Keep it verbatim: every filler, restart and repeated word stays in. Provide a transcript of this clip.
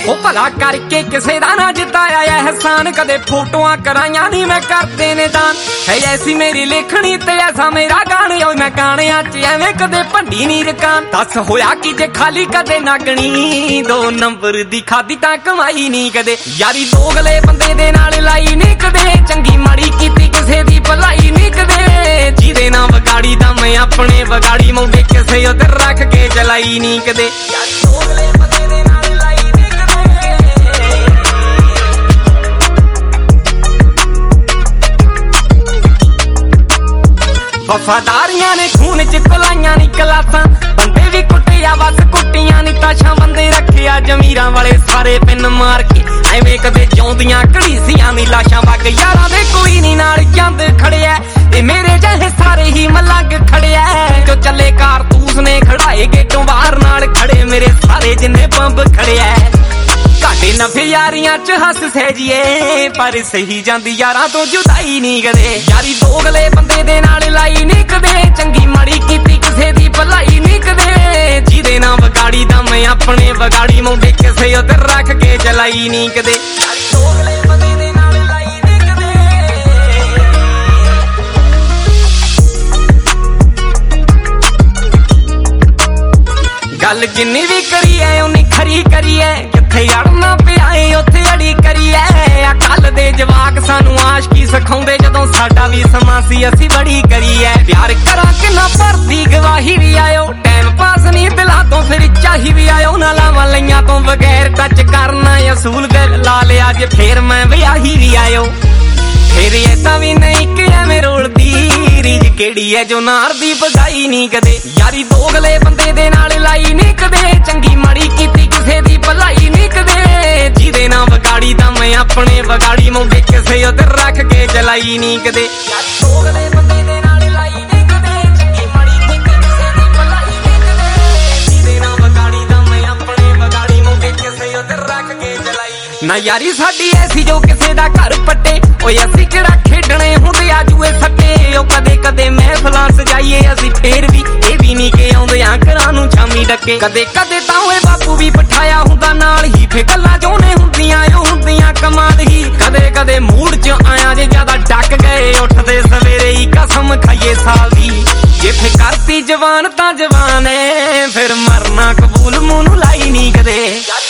ओ भला करके किसे दा ना जिताया एहसान, कदे फोटोआं कराइयां नहीं मैं करदे ने दान। है ऐसी मेरी लेखनी ते ऐसा मेरा गाने, ओ मैं गाणियां च एवें कदे भंडी नहीं रकान। दस होया कि जे खाली कदे नागनी, दो नंबर दी खादी तां कमाई नहीं कदे। यारी दोगले बंदे दे नाल लाई नहीं कदे, चंगी माड़ी कीती किसे दी भलाई नहीं कदे। जिहदे नां वगाड़ी दा मैं अपने वगाड़ी, मौके किसे उधर रख के चलाई नहीं कदे। वफादारियां ने खून च कुलाइयां नी कलासां, बंदे भी कुटिया बस कुटियां नी ताशां। बंदे रखिया जमीरां वाले सारे पिन मार के, एवें कदे जिउंदियां घड़ीसियां नी लाशां। वग यारां दे कोई नी नाल चंद खड़िया, ते मेरे जहे सारे ही मलंग खड़िया। जो चले कारतूस ने खड़ाए गेटों बाहर नाल खड़े मेरे सारे जिन्ने बंब खड़िया। घाटे नफे यारियां च हस सहजिए, पर सही जांदी यारां तो जुदाई नहीं कदे। यारी दोगले बंदे दे नाल लाई नहीं कदे, चंगी माड़ी कीती किसे दी भलाई नहीं कदे। जिहदे नां वगाड़ी दा मैं अपने वगाड़ी, मौके किसे उधर रख के चलाई नहीं कदे। गल जिन्नी भी करी है उन्नी खरी करी है, किथे अड़ना पिया है उत्थे अड़ी करी है। अकल दे जवाक सानू आशकी सिखाउंदे, जदों साडा भी समां सी असीं बड़ी करी है। प्यार करा के ना भरदी गवाही भी आयो, टाइम पास नहीं दिलां तो फिर चाही भी आयो। ना लावां लईयां तो बगैर टच करना असूल गल ला लिया जे, फिर मैं विआही भी आयो। फिर ऐसा भी नहीं कि एवें रोलदी रीज केड़ी है जो नार दी बगाई नहीं कदे। यारी दोगले बंदे दे नाल लाई नहीं कदे, चंगी माड़ी कीती किसे दी भलाई नहीं कदे। जिहदे नां वगाड़ी दा मैं अपने वगाड़ी, मौके किसे उधर रख के चलाई नहीं कदे। दोगले बंदे दे नाल लाई नहीं कदे, चंगी माड़ी कीती किसे दी भलाई नहीं कदे। जिहदे नां वगाड़ी दा मैं अपने वगाड़ी, मौके किसे उधर रख के चलाई ना। यारी साडी ऐसी जो किसे दा घर पट्टे, ओए असीं किहड़ा खेडणे हुंदे आ जुए सट्टे। ओ कदे कदे महफिलां सजाइए असीं, फेर भी ए भी नहीं कि आउंदे आ घरां नूं छामी डके। कदे कदे तां ओए बापू भी बिठाया हुंदा नाल ही, फे गल्लां जोने हुंदियां ओ हुंदियां कमाल ही। कदे कदे मूड च आया जे ज्यादा डक गए, उठदे सवेरे ही कसम खाइए साल दी। जे फे करती जवान तां जवान है, फिर मरना कबूल, मूंह नूं लाई नहीं कदे।